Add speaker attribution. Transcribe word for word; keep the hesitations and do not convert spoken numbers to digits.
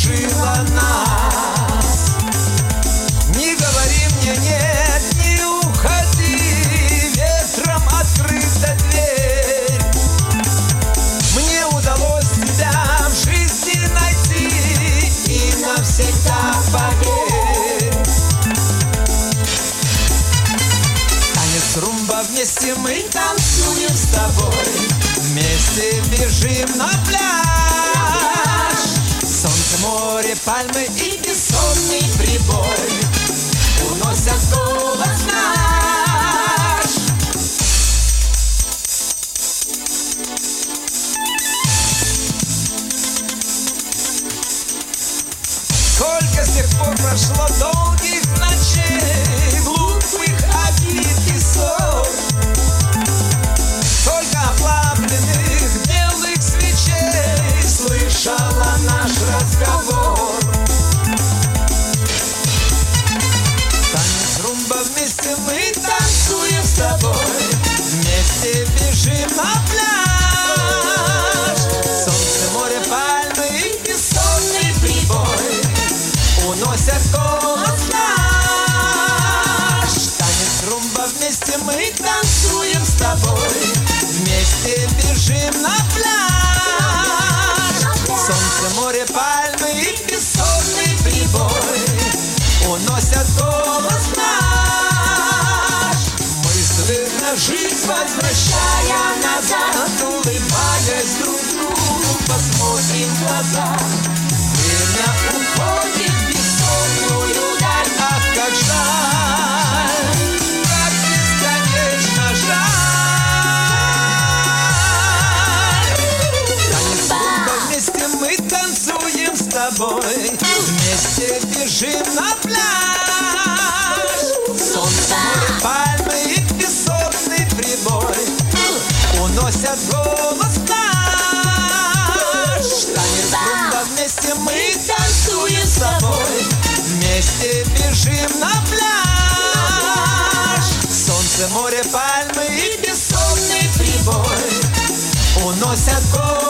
Speaker 1: окружила нас. Не говори мне нет, не уходи, ветром открыта дверь. Мне удалось тебя в жизни найти, и навсегда поверь. Танец румба, вместе мы танцуем с тобой, вместе бежим на пляж. Солнце, море, пальмы и бессонный прибой уносят голос наш. Сколько с тех пор прошло долгих ночей, глупых обид и ссор. Сколько оплавленных белых свечей слышала наш разговор. Танец румба, вместе мы танцуем с тобой, вместе бежим на пляж. Солнце, море, пальмы и бессонный прибой уносят голос наш. Танец румба, вместе мы танцуем с тобой, вместе бежим на пляж. Солнце, море, пальмы и бессонный прибой уносят голос наш. Мысли на жизнь возвращая назад, улыбаясь друг другу, посмотрим в глаза. Время уходит в бессонную даль, ах, как жаль, как бесконечно жаль. Танец румба, вместе мы танцуем с тобой, вместе бежим на пляж. Солнце, море, пальмы и бессонный прибой уносят голос наш. Танец румба, вместе мы танцуем с тобой, вместе бежим на пляж. Солнце, море, пальмы и бессонный прибой уносят голос.